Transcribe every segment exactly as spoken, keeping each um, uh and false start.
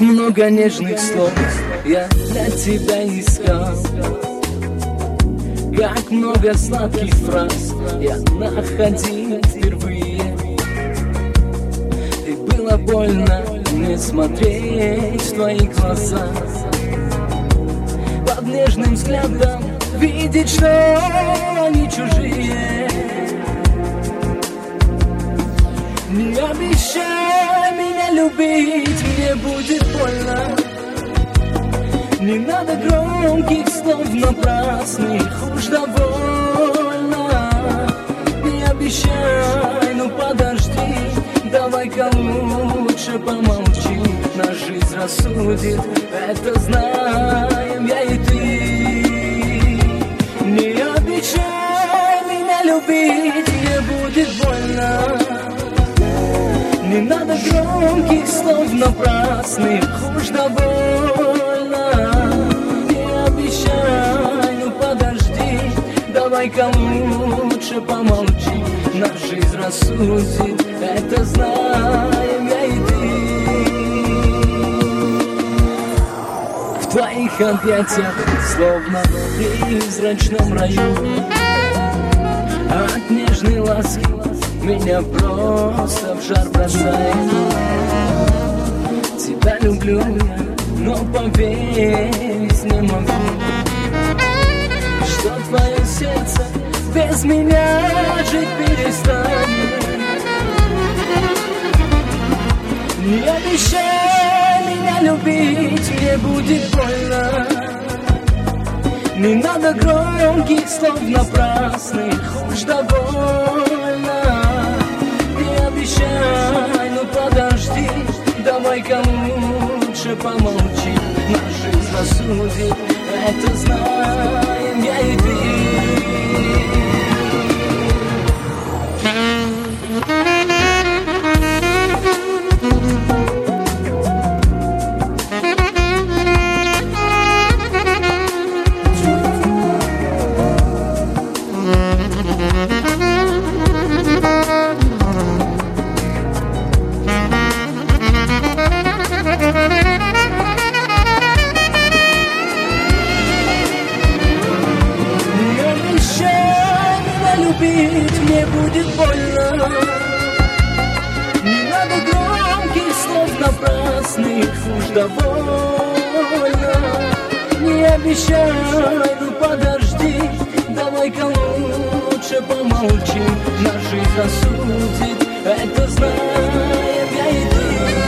много нежных слов я для тебя искал, как много сладких фраз я находил впервые. И было больно мне смотреть в твои глаза, под нежным взглядом видеть, что они чужие. Не обещай меня любить, мне будет больно. Не надо громких слов напрасных, уж довольно. Не обещай, ну подожди, давай-ка лучше помолчи. Нас жизнь рассудит, это знаем я и ты. Не обещай меня любить, мне будет больно. Не надо громких слов напрасных, уж довольно. Не обещай, ну подожди, давай-ка лучше помолчи. Нас жизнь рассудит, это знаем я и ты. В твоих объятиях, словно в призрачном раю, от нежной ласки меня просто в жар бросает. Тебя люблю я, но поверить не могу, что твое сердце без меня жить перестанет. Не обещай меня любить, мне будет больно. Не надо громких слов напрасных, уж довольно. Не обещай, ну подожди, давай-ка лучше помолчи. Нас жизнь рассудит, это знаем я и ты. Мне будет больно. Не надо громких слов напрасных, уж довольно. Не обещай, ну подожди, давай-ка лучше помолчи. Нас жизнь рассудит, это знаем я и ты.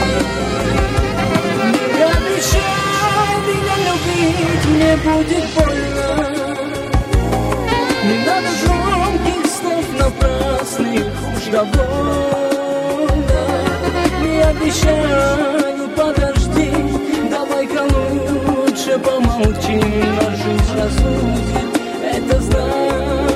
Не обещай меня любить, мне будет больно. Не надо громких слов напрасных, уж довольно. Не обещай, ну подожди, давай-ка лучше помолчи. Нас жизнь рассудит, это знаю.